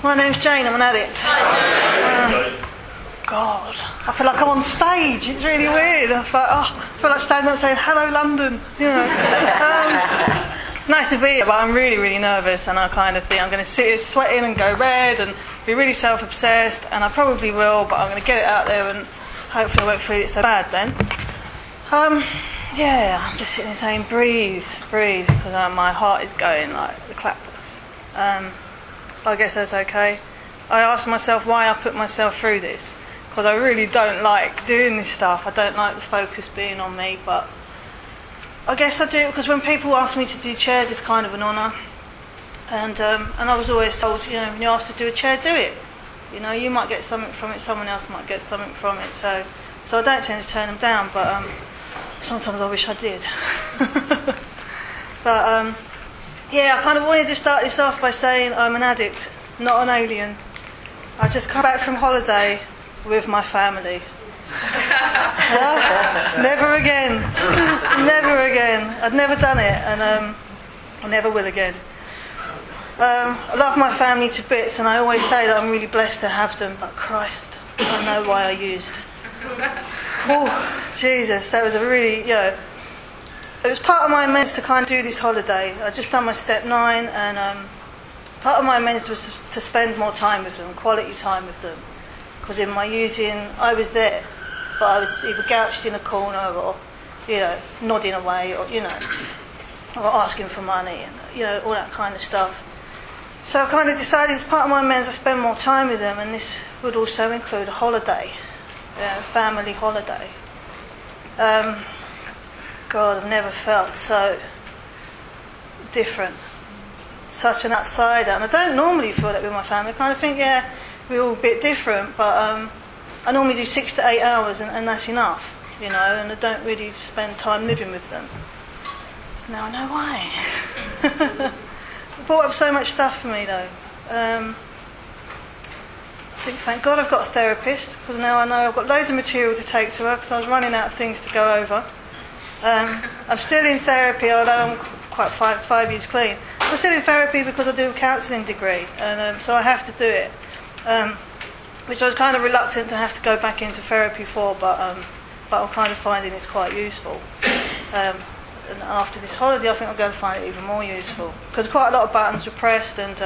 My name's Jane, I'm an addict. God, I feel like I'm on stage, it's really weird. I feel like standing up saying, hello London, you know. Nice to be here, but I'm really, really nervous, and I kind of think I'm going to sit here sweating and go red and be really self-obsessed, and I probably will, but I'm going to get it out there and hopefully I won't feel it so bad then. I'm just sitting there saying, breathe, because my heart is going like the clappers. I guess that's okay. I asked myself why I put myself through this, because I really don't like doing this stuff. I don't like the focus being on me, but I guess I do it because when people ask me to do chairs, it's kind of an honour. And I was always told, when you're asked to do a chair, do it. You might get something from it, someone else might get something from it. So I don't tend to turn them down, but sometimes I wish I did. But I kind of wanted to start this off by saying I'm an addict, not an alien. I just come back from holiday with my family. Never again. I'd never done it, and I never will again. I love my family to bits, and I always say that I'm really blessed to have them, but Christ, I know why I used. Oh, Jesus, that was a really, it was part of my amends to kind of do this holiday. I'd just done my step 9, and part of my amends was to spend more time with them, quality time with them. Because in my using, I was there, but I was either couched in a corner or, nodding away or asking for money and, all that kind of stuff. So I kind of decided as part of my amends to spend more time with them, and this would also include a holiday, a family holiday. God, I've never felt so different, such an outsider. And I don't normally feel that with my family. I kind of think, we're all a bit different, but I normally do 6 to 8 hours, and that's enough, and I don't really spend time living with them. Now I know why. It brought up so much stuff for me, though. I think, thank God I've got a therapist, because now I know I've got loads of material to take to her, because I was running out of things to go over. I'm still in therapy, although I'm quite 5 years clean. I'm still in therapy because I do a counselling degree, and so I have to do it. Which I was kind of reluctant to have to go back into therapy for, but I'm kind of finding it's quite useful. And after this holiday, I think I'm going to find it even more useful, because quite a lot of buttons were pressed, and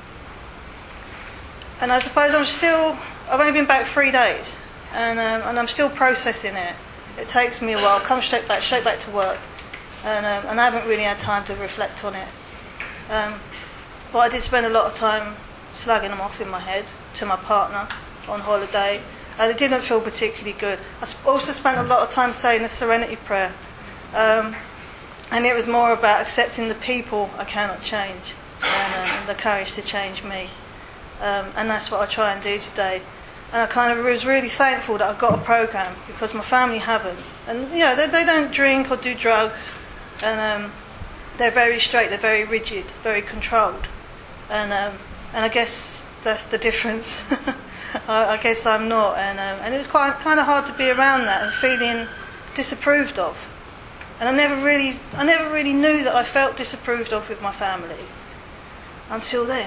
I suppose I've only been back 3 days, and I'm still processing it. It takes me a while. I come straight back to work, and I haven't really had time to reflect on it. But I did spend a lot of time slagging them off in my head to my partner on holiday, and it didn't feel particularly good. I also spent a lot of time saying the Serenity Prayer, and it was more about accepting the people I cannot change, and the courage to change me, and that's what I try and do today. And I kind of was really thankful that I've got a program, because my family haven't, and they don't drink or do drugs, and they're very straight, they're very rigid, very controlled, and I guess that's the difference. I guess I'm not, and it was kind of hard to be around that and feeling disapproved of. And I never really knew that I felt disapproved of with my family until then.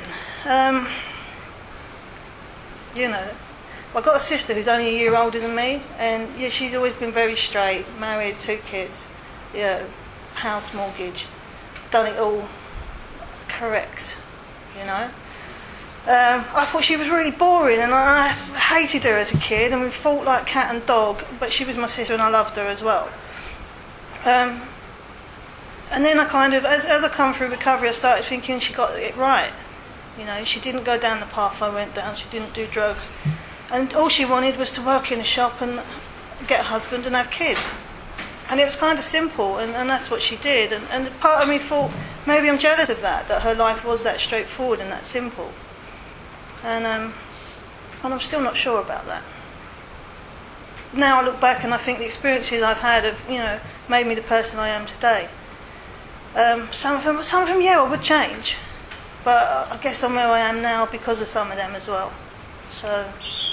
I've got a sister who's only a year older than me, and she's always been very straight, married, 2 kids, house, mortgage, done it all correct, I thought she was really boring, and I hated her as a kid, and we fought like cat and dog, but she was my sister and I loved her as well. And then I kind of, as I come through recovery, I started thinking she got it right. She didn't go down the path I went down, she didn't do drugs, and all she wanted was to work in a shop and get a husband and have kids. And it was kind of simple, and that's what she did. And part of me thought, maybe I'm jealous of that her life was that straightforward and that simple. And I'm still not sure about that. Now I look back and I think the experiences I've had have, made me the person I am today. Some of them, I would change. But I guess I'm where I am now because of some of them as well. So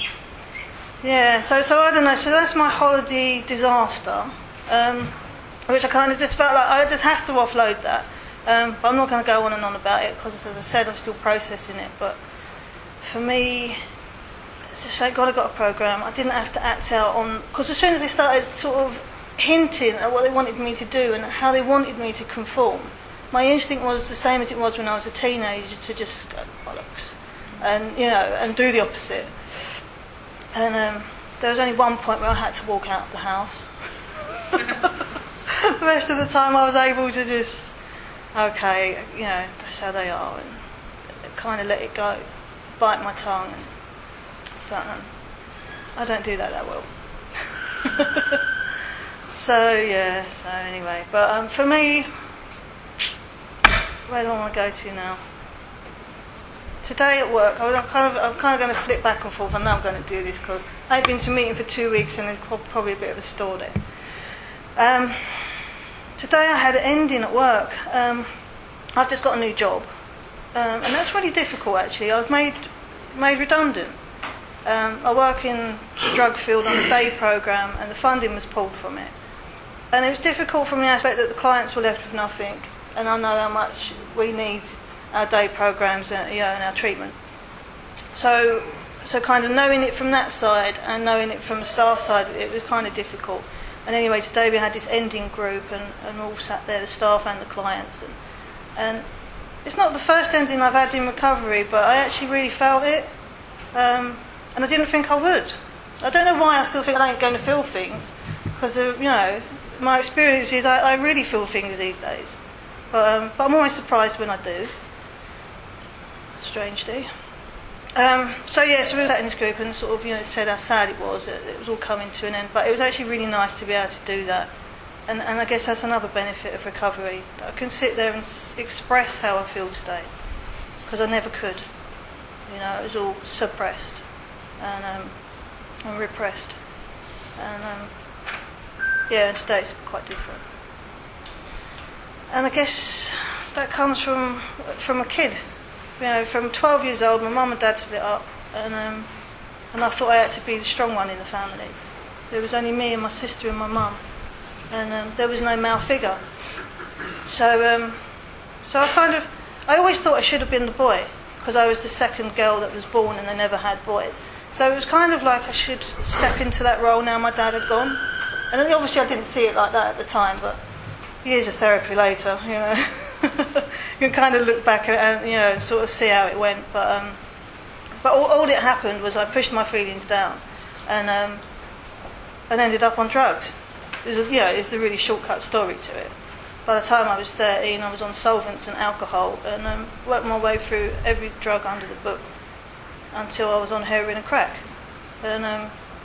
I don't know. So that's my holiday disaster. Which I kind of just felt like I just have to offload that. But I'm not going to go on and on about it because, as I said, I'm still processing it. But for me, it's just thank God I got a program. I didn't have to act out on, because as soon as they started sort of hinting at what they wanted me to do and how they wanted me to conform, my instinct was the same as it was when I was a teenager, to just go bollocks and and do the opposite. And there was only one point where I had to walk out of the house. The rest of the time I was able to just, okay, that's how they are, and kind of let it go, bite my tongue. But I don't do that well. So anyway, but for me, where do I want to go to now? Today at work, I'm kind of going to flip back and forth. I know I'm going to do this because I've been to a meeting for 2 weeks and there's probably a bit of a stall there. Today I had an ending at work. I've just got a new job, and that's really difficult actually. I was made redundant. I work in the drug field on a day program, and the funding was pulled from it. And it was difficult from the aspect that the clients were left with nothing, and I know how much we need our day programs and our treatment. So kind of knowing it from that side and knowing it from the staff side, it was kind of difficult. And anyway, today we had this ending group and all sat there, the staff and the clients. And it's not the first ending I've had in recovery, but I actually really felt it. And I didn't think I would. I don't know why I still think I ain't going to feel things, because my experience is I really feel things these days. But I'm always surprised when I do. Strangely. So we sat in this group and sort of said how sad it was all coming to an end. But it was actually really nice to be able to do that. And I guess that's another benefit of recovery. That I can sit there and express how I feel today, because I never could. It was all suppressed and repressed. And today it's quite different. And I guess that comes from a kid. From 12 years old, my mum and dad split up, and I thought I had to be the strong one in the family. There was only me and my sister and my mum, and there was no male figure. So I always thought I should have been the boy, because I was the second girl that was born and they never had boys. So it was kind of like I should step into that role now my dad had gone. And obviously I didn't see it like that at the time, but years of therapy later, you can kind of look back and sort of see how it went. But all that happened was I pushed my feelings down and ended up on drugs. It's the really shortcut story to it. By the time I was 13, I was on solvents and alcohol, and worked my way through every drug under the book until I was on heroin and crack. And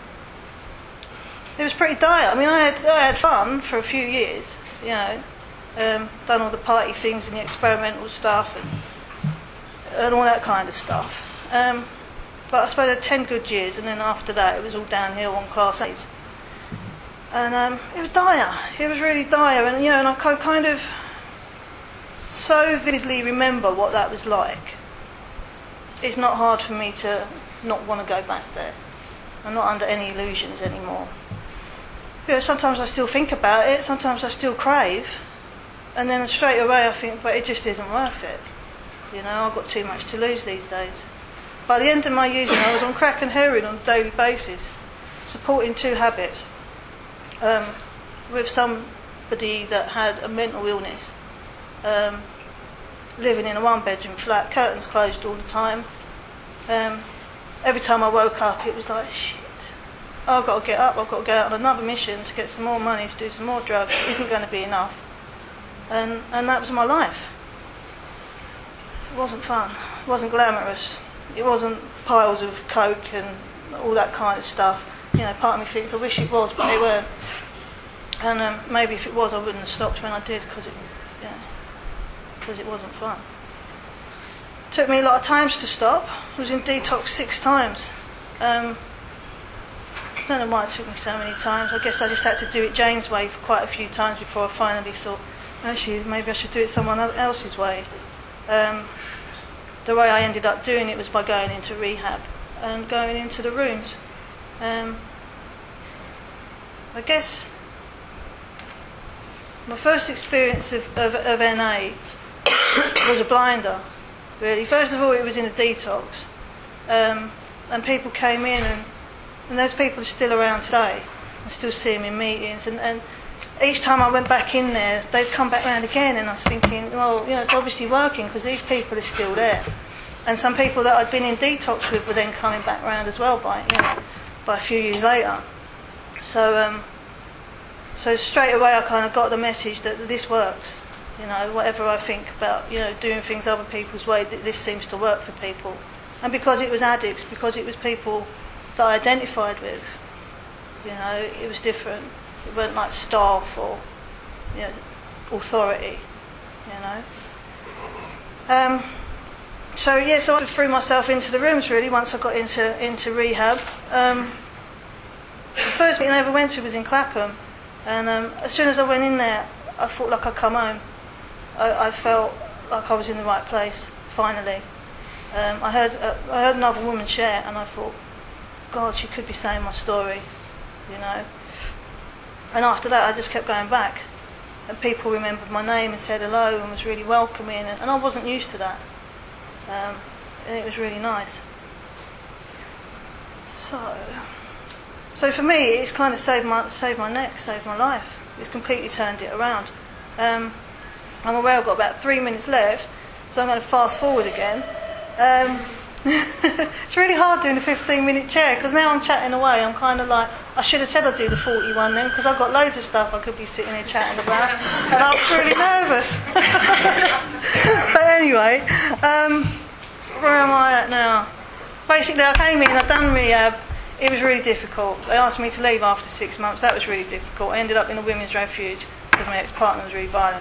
it was pretty dire. I mean, I had fun for a few years, done all the party things and the experimental stuff and all that kind of stuff. But I suppose I had 10 good years, and then after that it was all downhill on class A's. And it was dire. It was really dire, and and I kind of so vividly remember what that was like. It's not hard for me to not want to go back there. I'm not under any illusions anymore. Sometimes I still think about it, sometimes I still crave, and then straight away I think, but it just isn't worth it. I've got too much to lose these days. By the end of my using, I was on crack and heroin on a daily basis, supporting 2 habits, with somebody that had a mental illness, living in a 1-bedroom flat, curtains closed all the time. Every time I woke up it was like, shit, I've got to get up, I've got to go out on another mission to get some more money, to do some more drugs. It isn't going to be enough. And that was my life. It wasn't fun, it wasn't glamorous, it wasn't piles of coke and all that kind of stuff. Part of me thinks I wish it was, but they weren't. And maybe if it was, I wouldn't have stopped when I did, because it wasn't fun. It took me a lot of times to stop. I was in detox 6 times. I don't know why it took me so many times. I guess I just had to do it Jane's way for quite a few times before I finally thought, actually, maybe I should do it someone else's way. The way I ended up doing it was by going into rehab and going into the rooms. I guess my first experience of NA was a blinder, really. First of all, it was in a detox, and people came in, and those people are still around today. I still see them in meetings, and each time I went back in there, they'd come back round again, and I was thinking, well, it's obviously working because these people are still there. And some people that I'd been in detox with were then coming back round as well by a few years later. So straight away I kind of got the message that this works. Whatever I think about, doing things other people's way, this seems to work for people. And because it was addicts, because it was people that I identified with, it was different. It weren't like staff or authority, So I threw myself into the rooms really once I got into rehab. The first meeting I ever went to was in Clapham, and as soon as I went in there, I felt like I'd come home. I felt like I was in the right place, finally. I heard another woman share, and I thought, God, she could be saying my story, And after that, I just kept going back, and people remembered my name and said hello and was really welcoming, and I wasn't used to that, and it was really nice. So for me, it's kind of saved my neck, saved my life. It's completely turned it around. I'm aware I've got about 3 minutes left, so I'm going to fast forward again. It's really hard doing a 15-minute chair because now I'm chatting away. I'm kind of like, I should have said I'd do the 41 then because I've got loads of stuff I could be sitting here chatting about, and I was really nervous. But anyway, where am I at now? Basically, I came in, I'd done rehab. It was really difficult. They asked me to leave after 6 months. That was really difficult. I ended up in a women's refuge because my ex-partner was really violent.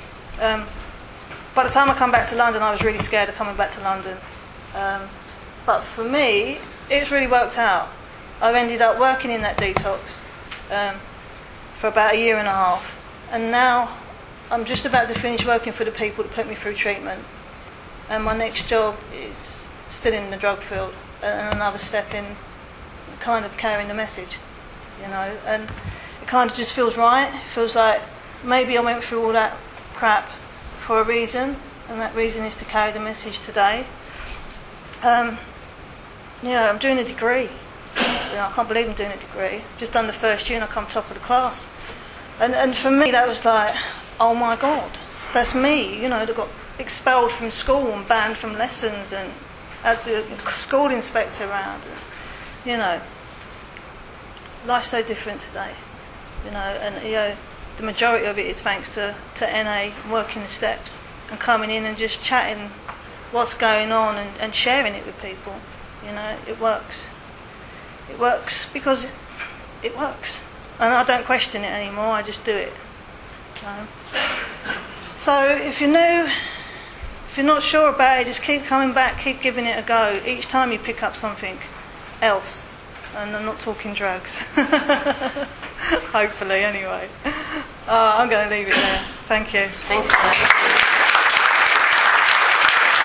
By the time I come back to London, I was really scared of coming back to London. But for me, it's really worked out. I've ended up working in that detox for about 1.5 years. And now I'm just about to finish working for the people that put me through treatment. And my next job is still in the drug field and another step in kind of carrying the message, and it kind of just feels right. It feels like maybe I went through all that crap for a reason, and that reason is to carry the message today. I'm doing a degree. I can't believe I'm doing a degree. Just done the first year and I come top of the class. And for me that was like, oh my God, that's me, that got expelled from school and banned from lessons and had the school inspector around. And, life's so different today, and the majority of it is thanks to NA working the steps and coming in and just chatting what's going on and sharing it with people. It works. It works because it works, and I don't question it anymore. I just do it. So if you're new, if you're not sure about it, just keep coming back, keep giving it a go. Each time you pick up something else. And I'm not talking drugs. Hopefully, anyway. I'm going to leave it there. Thank you. Thanks.